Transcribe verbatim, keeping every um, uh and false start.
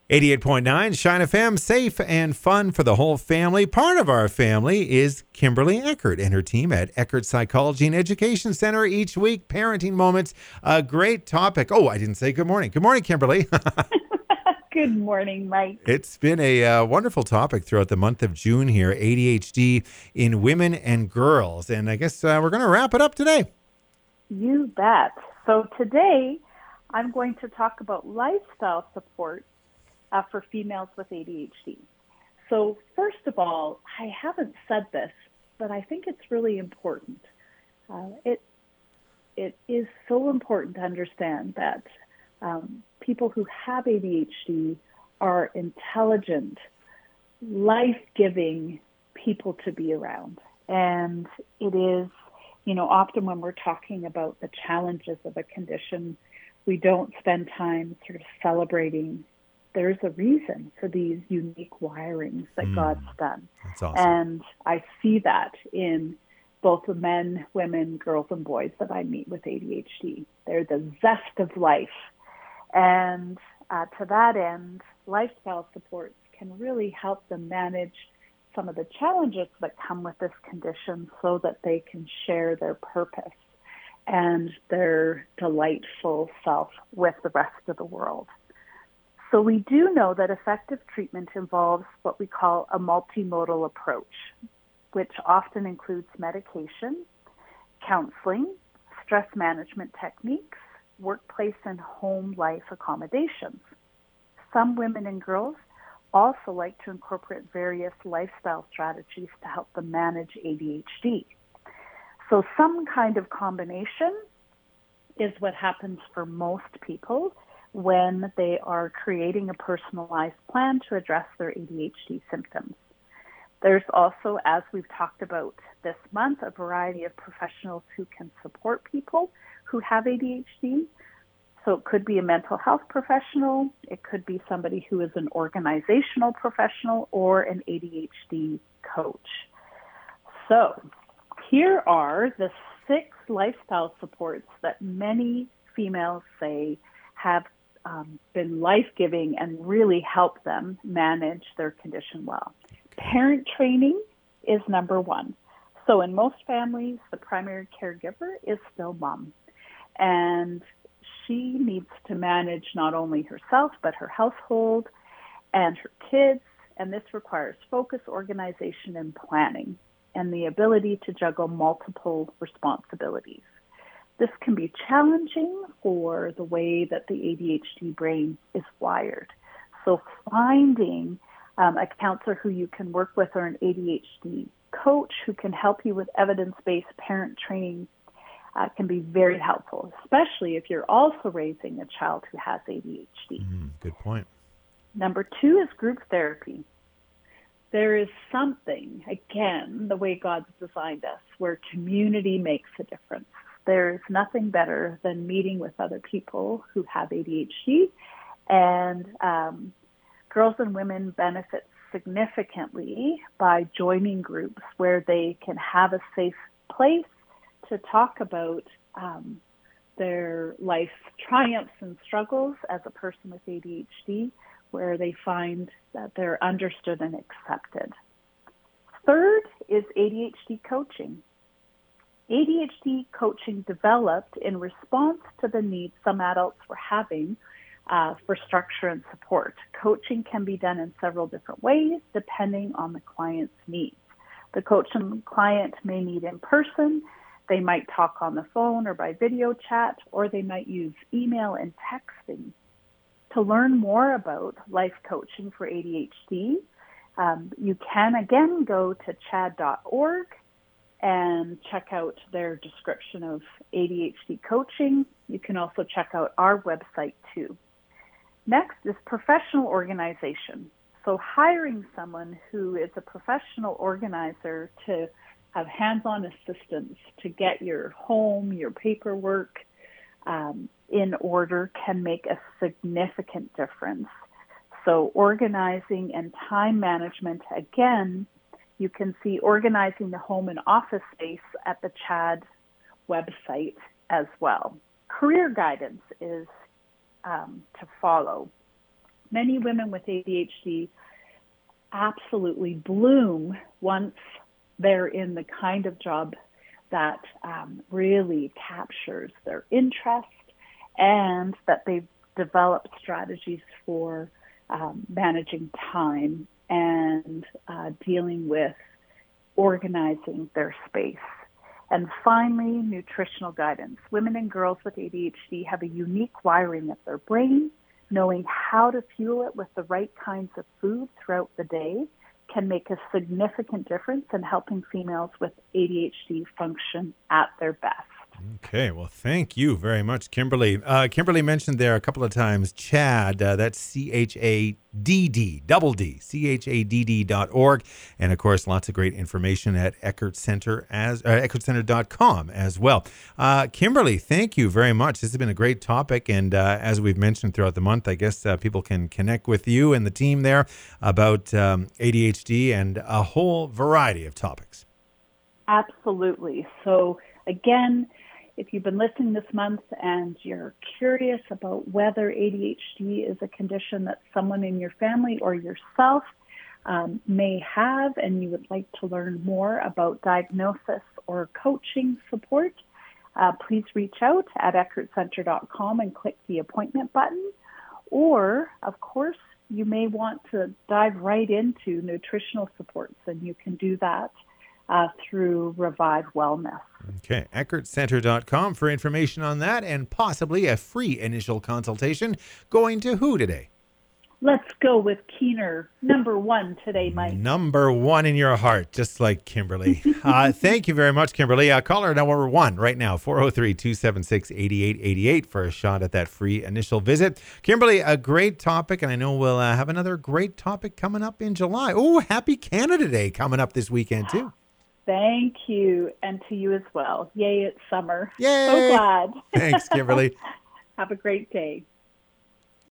eighty-eight point nine Shine F M, safe and fun for the whole family. Part of our family is Kimberly Eckert and her team at Eckert Psychology and Education Center each week. Parenting Moments, a great topic. Oh, I didn't say good morning. Good morning, Kimberly. Good morning, Mike. It's been a uh, wonderful topic throughout the month of June here, A D H D in women and girls. And I guess uh, we're going to wrap it up today. You bet. So today, I'm going to talk about lifestyle support uh, for females with A D H D. So first of all, I haven't said this, but I think it's really important. Uh, it it is so important to understand that um, people who have A D H D are intelligent, life-giving people to be around. And it is, you know, often when we're talking about the challenges of a condition, we don't spend time sort of celebrating. There's a reason for these unique wirings that Mm, God's done. that's awesome. And I see that in both the men, women, girls, and boys that I meet with A D H D. They're the zest of life. And uh, to that end, lifestyle supports can really help them manage some of the challenges that come with this condition so that they can share their purpose and their delightful self with the rest of the world. So we do know that effective treatment involves what we call a multimodal approach, which often includes medication, counseling, stress management techniques, workplace and home life accommodations. Some women and girls also like to incorporate various lifestyle strategies to help them manage A D H D. So some kind of combination is what happens for most people when they are creating a personalized plan to address their A D H D symptoms. There's also, as we've talked about this month, a variety of professionals who can support people who have A D H D. So it could be a mental health professional, it could be somebody who is an organizational professional, or an A D H D coach. So here are the six lifestyle supports that many females say have um, been life-giving and really help them manage their condition well. Parent training is number one. So in most families, the primary caregiver is still mom. And she needs to manage not only herself, but her household and her kids. And this requires focus, organization, and planning, and the ability to juggle multiple responsibilities. This can be challenging for the way that the A D H D brain is wired. So finding um, a counselor who you can work with, or an A D H D coach who can help you with evidence-based parent training uh, can be very helpful, especially if you're also raising a child who has A D H D. Mm, good point. Number two is group therapy. There is something, again, the way God's designed us, where community makes a difference. There's nothing better than meeting with other people who have A D H D, and um, girls and women benefit significantly by joining groups where they can have a safe place to talk about um, their life's triumphs and struggles as a person with A D H D, where they find that they're understood and accepted. Third is A D H D coaching. A D H D coaching developed in response to the needs some adults were having uh, for structure and support. Coaching can be done in several different ways depending on the client's needs. The coach and client may meet in person, they might talk on the phone or by video chat, or they might use email and texting. To learn more about life coaching for A D H D, um, you can again go to chad dot org and check out their description of A D H D coaching. You can also check out our website too. Next is professional organization. So hiring someone who is a professional organizer to have hands-on assistance to get your home, your paperwork um, in order can make a significant difference. So organizing and time management, again, you can see organizing the home and office space at the CHAD website as well. Career guidance is um, to follow. many women with A D H D absolutely bloom once they're in the kind of job that um, really captures their interest, and that they've developed strategies for um, managing time and uh, dealing with organizing their space. And finally, nutritional guidance. Women and girls with A D H D have a unique wiring of their brain. Knowing how to fuel it with the right kinds of food throughout the day can make a significant difference in helping females with A D H D function at their best. Okay, well, thank you very much, Kimberly. Uh, Kimberly mentioned there a couple of times CHADD, uh, that's C H A D D, double D, C H A D D dot org. And of course, lots of great information at Eckert Center as, uh, eckert center dot com as well. Uh, Kimberly, thank you very much. This has been a great topic. And uh, as we've mentioned throughout the month, I guess uh, people can connect with you and the team there about um, A D H D and a whole variety of topics. Absolutely. So again, if you've been listening this month and you're curious about whether A D H D is a condition that someone in your family or yourself um, may have, and you would like to learn more about diagnosis or coaching support, uh, please reach out at eckert center dot com and click the appointment button. Or, of course, you may want to dive right into nutritional supports, and you can do that uh, through Revive Wellness. Okay, eckert center dot com for information on that and possibly a free initial consultation. Going to who today? Let's go with Keener, number one today, Mike. Number one in your heart, just like Kimberly. uh, thank you very much, Kimberly. Uh, caller number one right now, four oh three, two seven six, eight eight eight eight for a shot at that free initial visit. Kimberly, a great topic, and I know we'll uh, have another great topic coming up in July. Oh, happy Canada Day coming up this weekend, too. Thank you, and to you as well. Yay, it's summer. Yay! So glad. Thanks, Kimberly. Have a great day.